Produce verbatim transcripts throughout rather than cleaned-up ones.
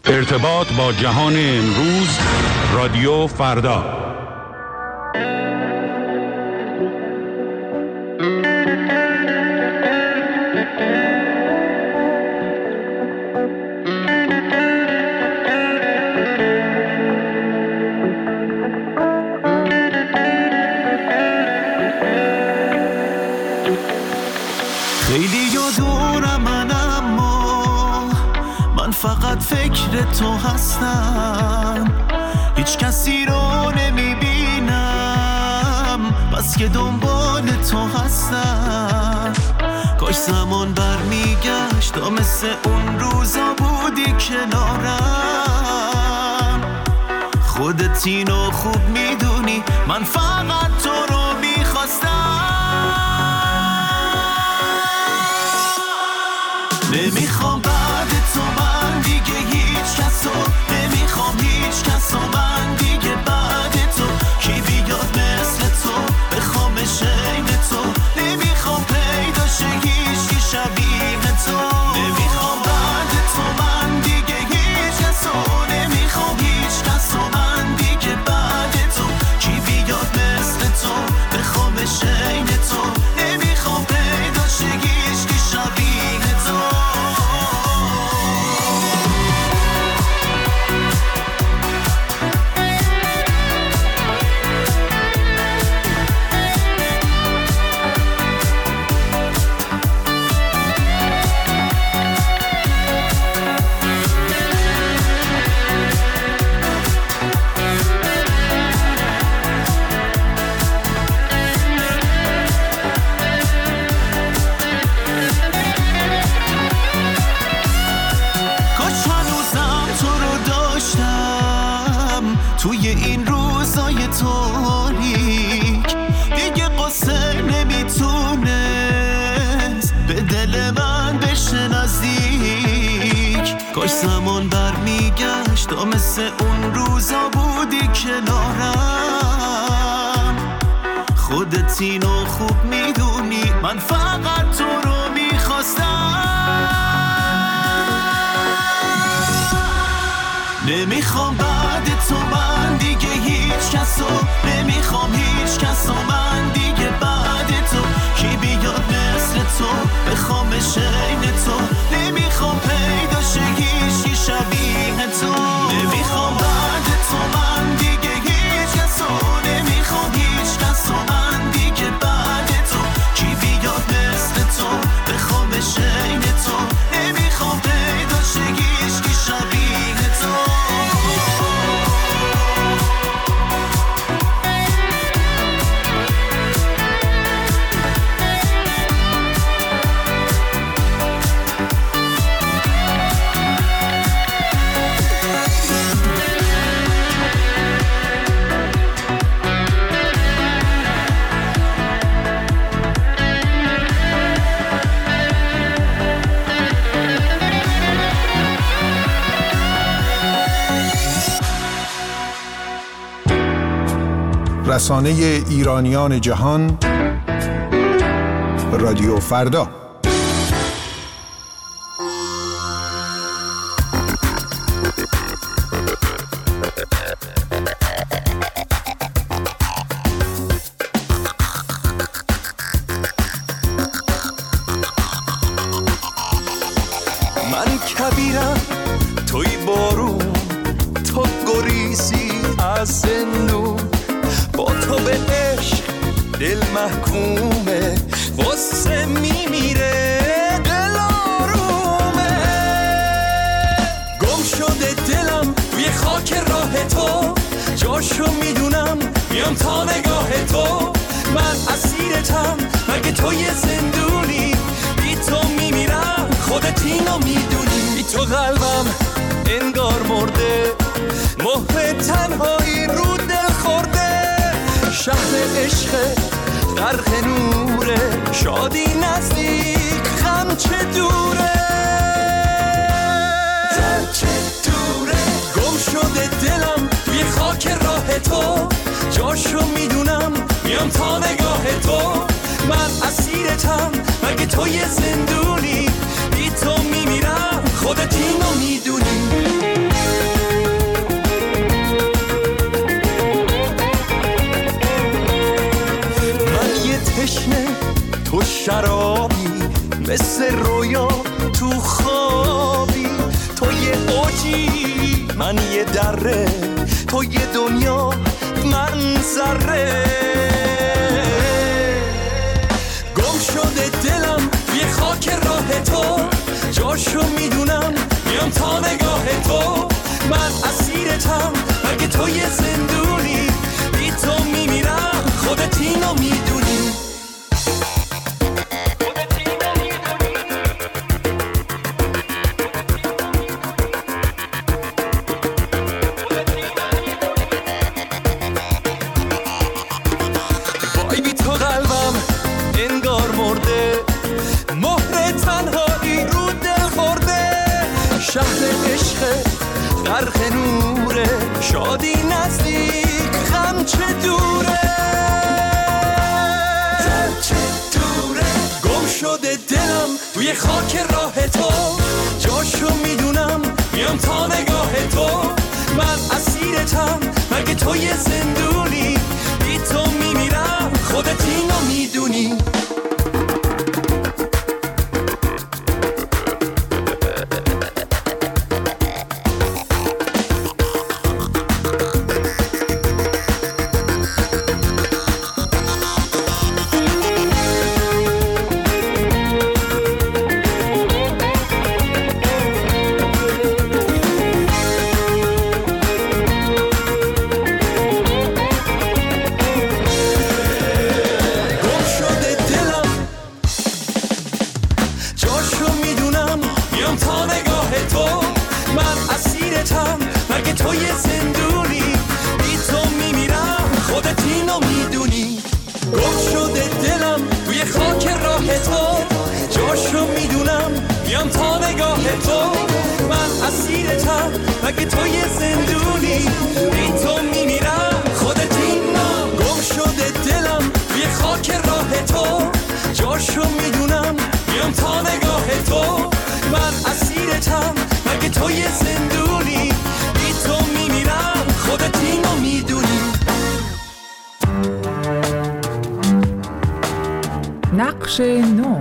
ارتباط با جهان امروز، رادیو فردا. خیلی یادونم من، اما من فقط فکر تو هستم، هیچ کسی رو نمیبینم بس که دنبال تو هستم. کاش زمان برمیگشت تا مثل اون روزا بودی کنارم. خودت اینو خوب میدونی، من فقط تو رو میخواستم. نمیخوام بعد تو من دیگه هیچ کسو، نمیخوام هیچ کسو من دیگه بعد تو. کی بیاد مثل تو بخوامش عین تو، نمیخوام پیدا شه هیچکی شبیه تو. نمیخوام بعد تو من دیگه هیچ کسو، نمیخوام هیچ کسو من دیگه بعد تو. کی بیاد مثل تو بخوامش عین تو، نمیخوام پیدا شه هیچکی شبیه تو. توی این روزای تاریک دیگه قصه نمیتونست به دل من بشه نزدیک. کاش زمان برمیگشت تا مثل اون روزا بودی کنارم. خودت اینو خوب میدونی، من فقط تو رو میخواستم. نمیخوام بعد تو من دیگه هیچ کسو، نمیخوام هیچ کسو من دیگه بعد تو. کی بیاد مثل تو بخوامش عین تو، نمیخوام پیدا شه هیچکی شبیه تو. نمیخوام بعد تو من دیگه هیچ کسو، نمیخوام هیچ کسو من دیگه بعد تو. کی بیاد مثل تو بخوامش عین تو، نمیخوام پیدا شه هیچکی شبیه تو. رسانه ایرانیان جهان، رادیو فردا. من کبیرم توی بارون، تو گریزی از زندون. با تو به عشق دل محکومه، واسه میمیره دل آرومه. گم شده دلم توی خاک راه تو، جاشو میدونم میام تا نگاه تو. من اسیرتم مگه تو یه زندونی، بی تو میمیرم خودت اینو میدونی. بی تو قلبم انگار مرده، مهر تنهایی رو دل خورده. شهر عشق غرق نوره، شادی نزدیک غم چه دوره. غم چه دوره. گم شده دلم توی خاک راه تو، جاشو میدونم میام تا نگاه تو. من اسیرتم مگه تو یه زندونی، بی تو میمیرم خودت اینو میدونی. تشنه تو شرابی، مثل رویا تو خوابی. تو یه اوجی من یه دره، تو یه دنیا من ذره. گم شده دلم یه خاک راه تو، جاشو میدونم میام تا نگاه تو. من اسیرتم مگه تو یه زندونی، بی تو میمیرم خودت اینو میدونی. وای بی تو قلبم انگار مرده، مهر تنهایی رو دل خورده. شهر عشق غرق نوره، شادی نزدیک غم چه دوره، غم چه دوره. گم شده دلم توی خاک راه تو، جاشو میدونم میام تا نگاه تو. من اسیرتم مگه تو یه زندونی، بی تو میمیرم خودت اینو میدونی. نقش نو.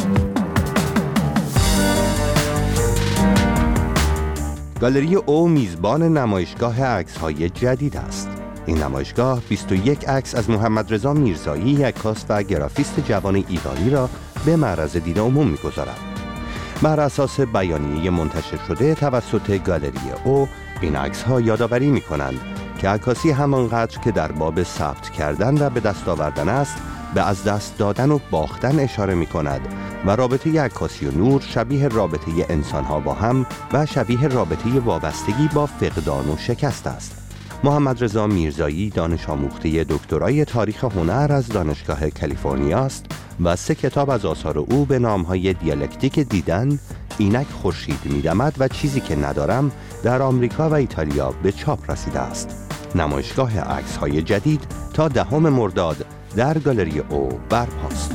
گالری او میزبان نمایشگاه عکس‌های جدید است. این نمایشگاه بیست و یک عکس از محمد رضا میرزایی، عکاس و گرافیست جوان ایرانی را به معرض دید عموم می‌گذارد. بر اساس بیانیه منتشر شده توسط گالری او، این عکس‌ها یادآوری می‌کنند که عکاسی همانقدر که در باب ثبت کردن و به دست آوردن است، به از دست دادن و باختن اشاره می کند و رابطه عکاسی و نور شبیه رابطه انسانها با هم و شبیه رابطه وابستگی با فقدان و شکست است. محمد رضا میرزایی دانش آموخته دکترای تاریخ هنر از دانشگاه کالیفرنیا است و سه کتاب از آثار او به نامهای دیالکتیک دیدن، اینک خورشید می‌دمد و چیزی که ندارم در آمریکا و ایتالیا به چاپ رسیده است. نمایشگاه عکس‌های جدید تا دهم مرداد در گالری او برپاست.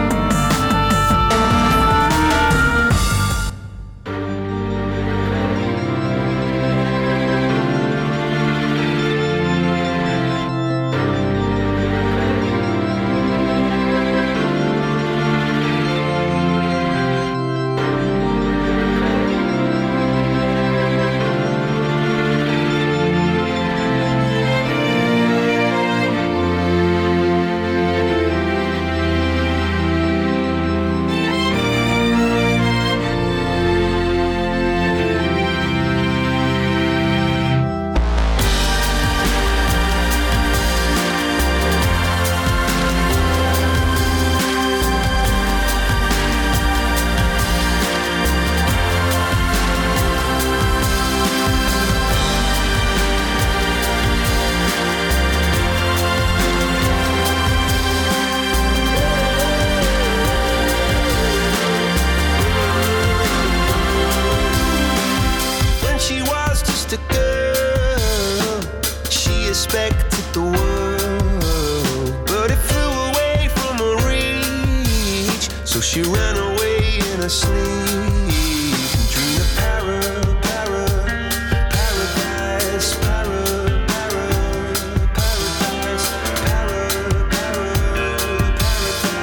She ran away in her sleep and dreamed of para, para, paradise, para, para, paradise, para, para, paradise.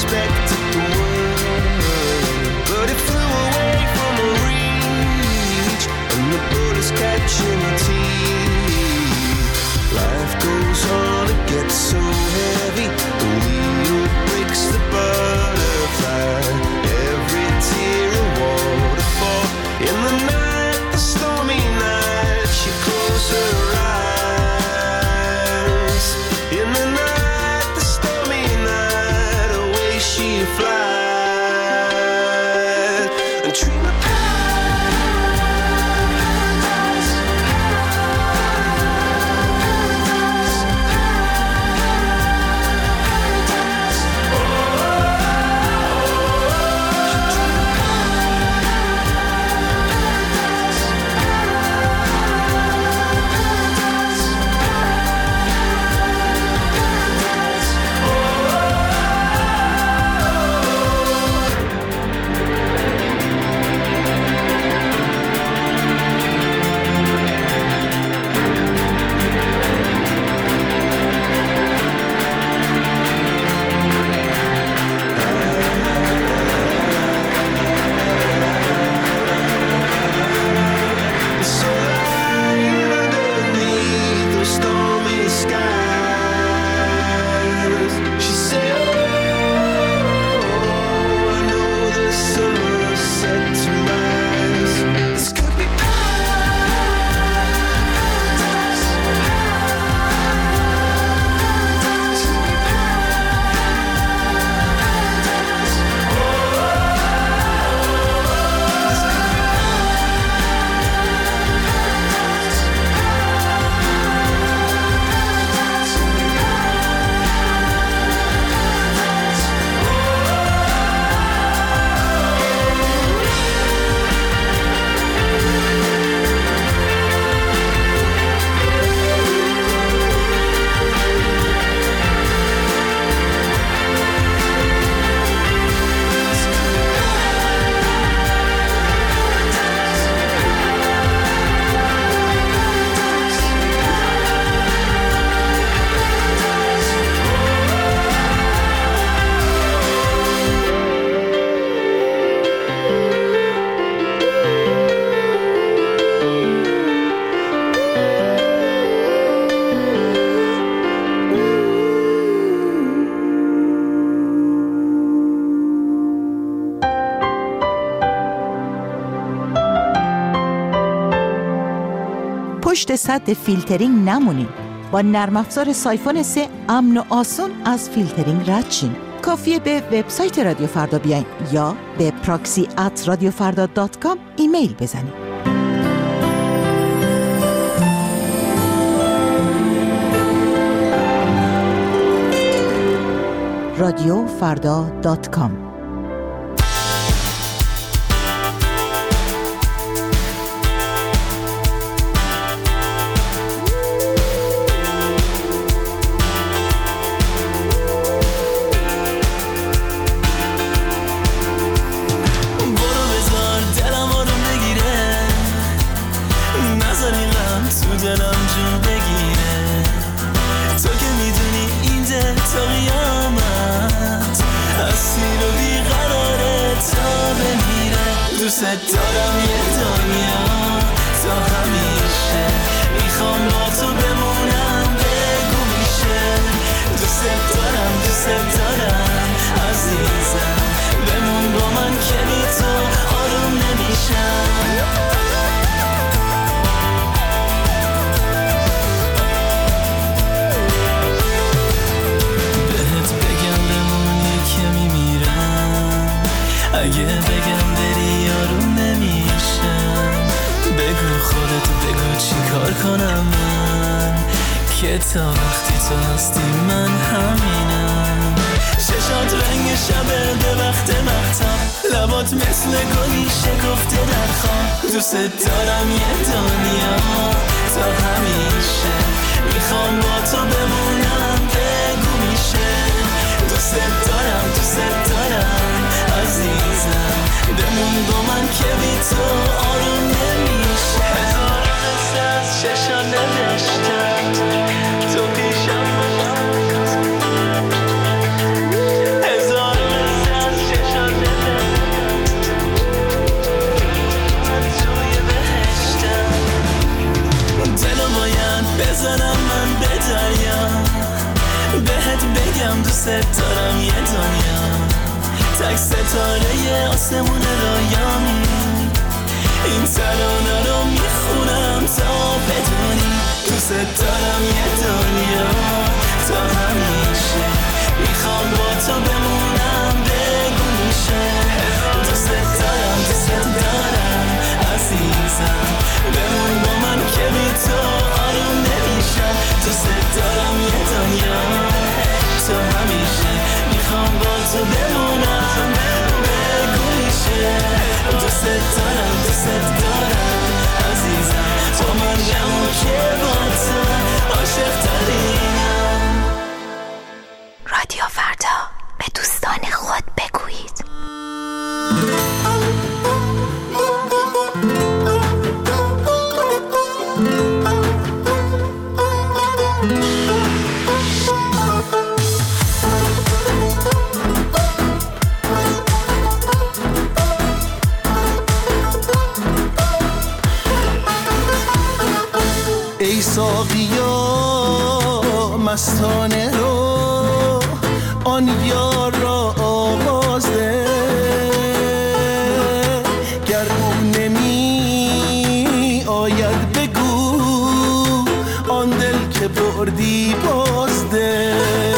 expected the world, but it flew away from her reach, and the bullets catching her teeth. Life goes on, it gets so heavy, the wheel breaks the butterfly. Every tear a waterfall in the night, the stormy night. She closed her eyes in the night, the stormy night. Away she flies and dream of پشت سد فیلترینگ نمونین. با نرم افزار سایفون سه امن و آسون از فیلترینگ رد شین. کافیه به وبسایت رادیو فردا بیاین یا به پراکسی ات رادیو فردا دات کام ایمیل بزنین. رادیو فردا دات کام. دوست دارم یه دنیا تا همیشه، میخوام با تو بمونم بگو میشه. دوست دارم دوست دارم عزیزم، بمون با من که بی تو آروم نمیشم. بهت بگم بمونی که میمیرم، اگه بگم بری آروم نمیشم. بگو خودت بگو چی کار کنم من، که تا وقتی تو هستی من همینم. ششات رنگ شبه به وقت مختم، لبات مثل گلی شکفته در خواب. دوست دارم یه دنیا تا همیشه، میخوام با تو بمونم بگو میشه. دوست دارم دوست دارم عزیزم، بمون با من که بی تو آروم نمیشه. هزار قصه از چشم نوشتم، تو پیشم هزار ستاره آسمون رویامی. این ترانه رو میخونم تا بدونی دوست دارم یه دنیا تا همیشه. میخوام با تو بمونم بگو میشه. دوست دارم دوست دارم عزیزم، بمون با من که بی تو آروم نمیشم. دوست دارم یه دنیا تا همیشه. میخوام با تو بمونم بگو میشه. دوست دارم دوست دارم عزیزم، تو من جمع که با تو عاشق ترینم. رادیو فردا، به دوستان خود بگویید. ای ساقیا مستانه رو آن یار را آواز ده، گر او نمی آید بگو آن دل که بردی باز ده.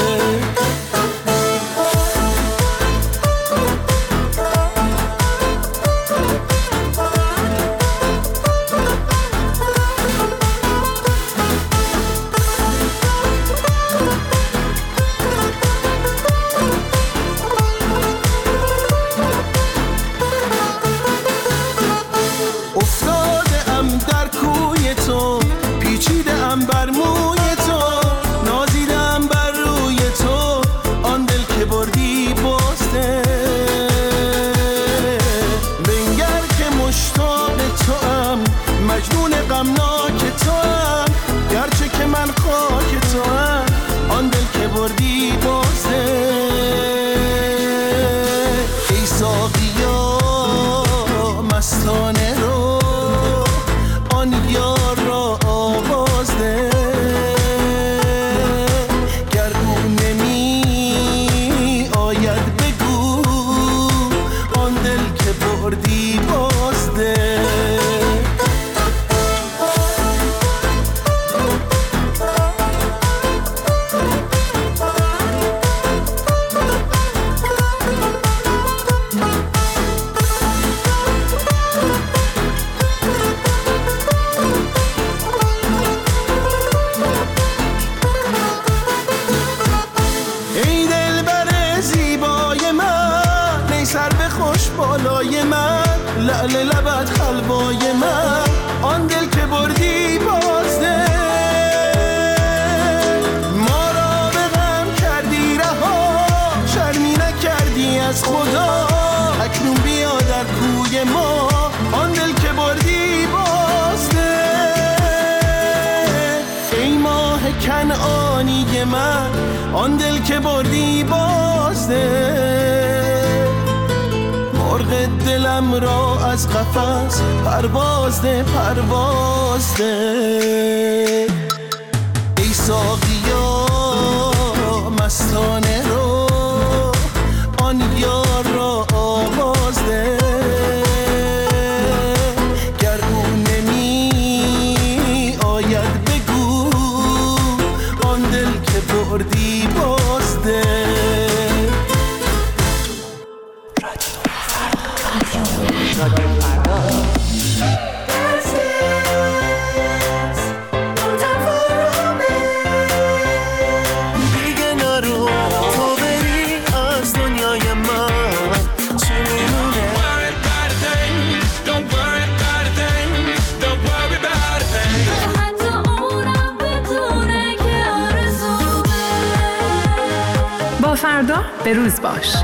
آن دل که بردی بازده، مرغ دلم را از قفس پرواز ده پرواز ده. ای ساقیا مستانه رو آن یار را آواز ده، گر او نمی آید بگو آن دل که بردی بازده. فردا به روز باش.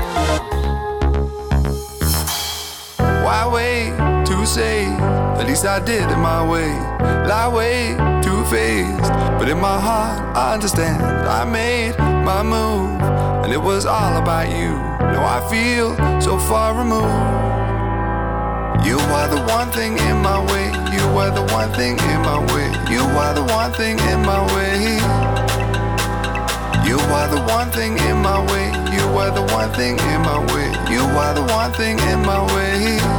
Why wait to say, at least I did it my way. Lie way too faced, but in my heart I understand. I made my move, and it was all about you. Now I feel so far removed. You are the one thing in my way. You are the one thing in my way. You are the one thing in my way. You are the one thing in my way. You are the one thing in my way. You are the one thing in my way.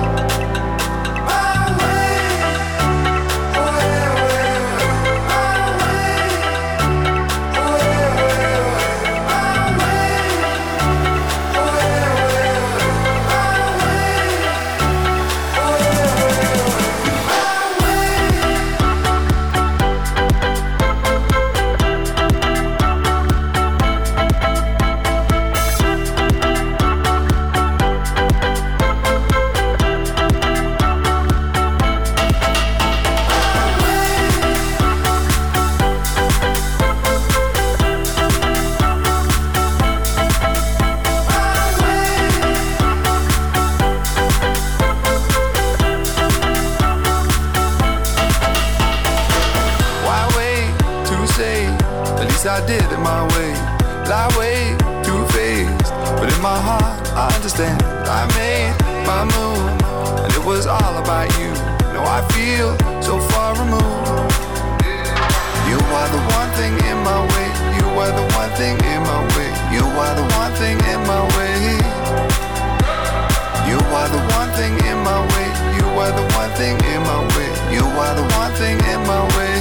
I did it my way, lie way too faced, but in my heart I understand. I made my move, and it was all about you. No, I feel so far removed. You are the one thing in my way. You are the one thing in my way. You are the one thing in my way. You are the one thing in my way. You are the one thing in my way. You are the one thing in my way.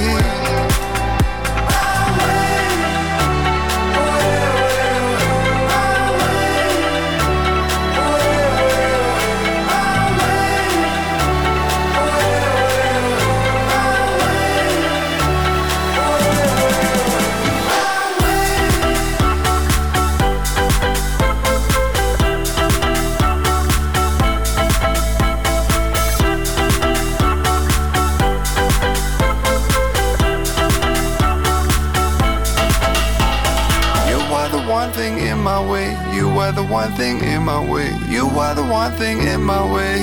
One thing in my way, you are the one thing in my way. You are the one thing in my way.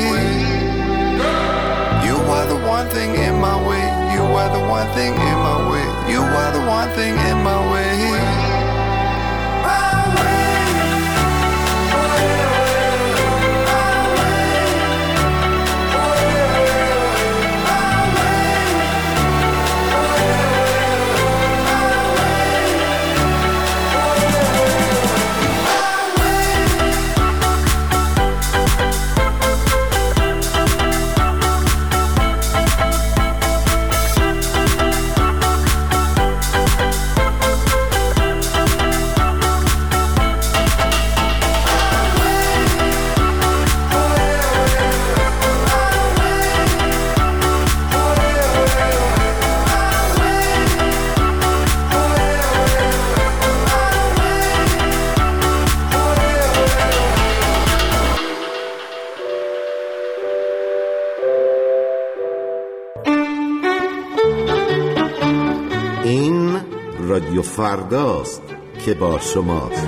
You are the one thing in my way. You are the one thing in my way. You are the one thing in my way. رادیو فرداست که با شماست.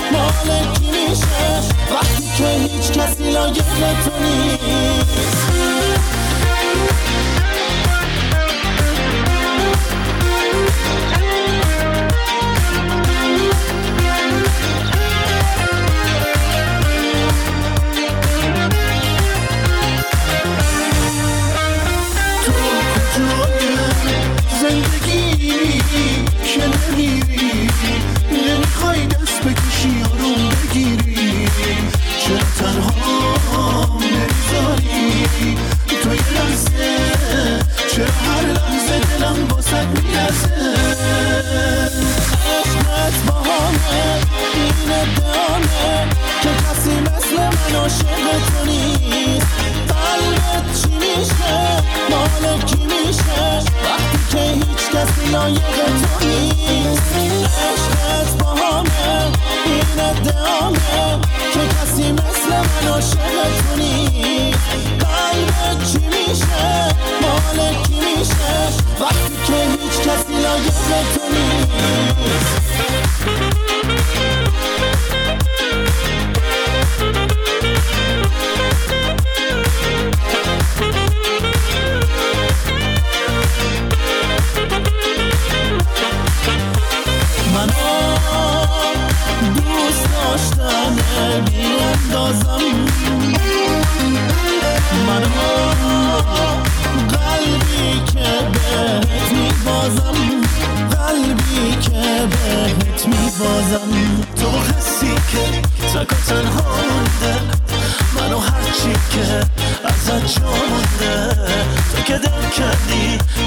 وقتی که هیچ کسی لایق تو نیست. واسه میرسه. عشقت باهامه این ادامه که کسی مثل من عاشق تو نیست. قلبت چی میشه مال کی میشه وقتی که هیچ کسی لایق تو نیست. عشقت باهامه این ادامه که کسی مثل من عاشق تو نیست. قلبت چی میشه مال کی میشه وقتی که هیچ کسی لایق تو نیست. منو دوست داشتنه بیاندازم، منو قلبی که بهت میبازم، قلبی که بهت میبازم. تو حسی که تک و تنها مونده، منو هرچی که ازت جا مونده. تو که دل کردی